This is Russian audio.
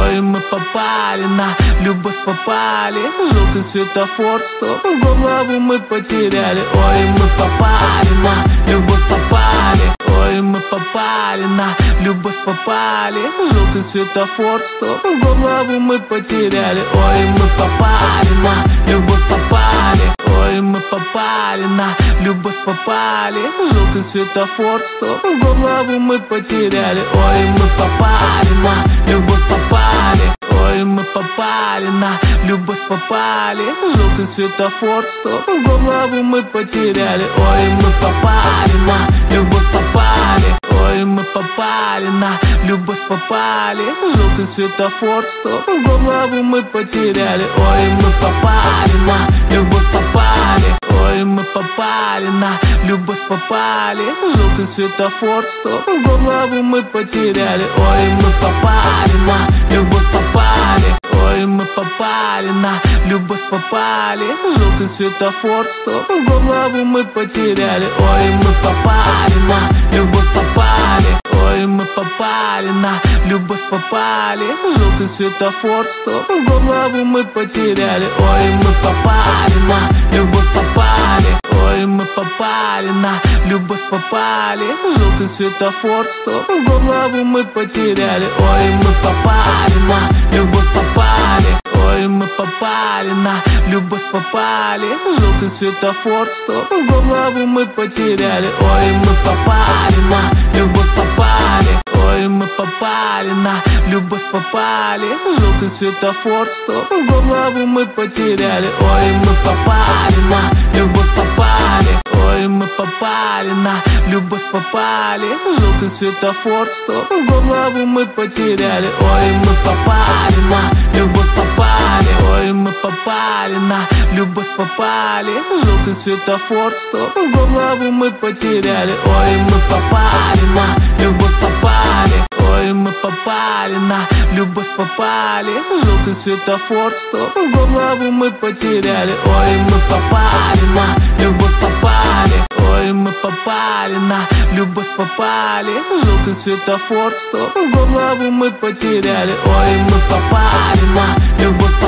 ой, мы попали на любовь попали. Желтый светофор, стоп, голову мы потеряли. Ой, мы попали на любовь попали. Ой, мы попали на любовь попали. Желтый светофор, стоп, голову мы потеряли. Ой, мы попали на любовь попали. Ой, мы попали на любовь попали. Желтый светофор, стоп, голову мы потеряли. Ой, мы попали на любовь попали. Ой, мы попали на любовь попали. Желтый светофор, стоп, голову мы потеряли. Ой, мы попали на любовь попали. Ой, мы попали на любовь попали. Желтый светофор, стоп, голову мы потеряли. Ой, мы попали на любовь попали. Ой, мы попали на любовь попали. Желтый светофор, стоп, голову мы потеряли. Ой, мы попали на любовь попали. Ой, мы попали на любовь попали. Желтый светофор, стоп, голову мы потеряли. Ой, мы попали на любовь попали. Ой, мы попали на любовь попали. Желтый светофор, стоп, голову мы потеряли. Ой, мы попали на любовь попали. Ой, мы попали на любовь попали. Желтый светофор, стоп, голову мы потеряли. Ой, мы попали на любовь попали. Ой, мы попали на любовь попали. Желтый светофор, стоп, голову мы потеряли. Ой, мы попали на любовь попали. Ой, мы попали на любовь попали. Желтый светофор, стоп, голову мы потеряли. Ой, мы попали на любовь попали. Ой, мы попали на любовь попали. Желтый светофор, стоп, голову мы потеряли. Ой, мы попали на любовь попали. Ой, мы попали на любовь попали. Желтый светофор, стоп, голову мы потеряли. Ой, мы попали на любовь попали. Ой, мы попали на любовь попали. Желтый светофор, стоп, голову мы потеряли. Ой, мы попали на любовь попали. Ой, мы попали на любовь попали. Желтый светофор, стоп, голову мы потеряли. Ой, мы попали на любовь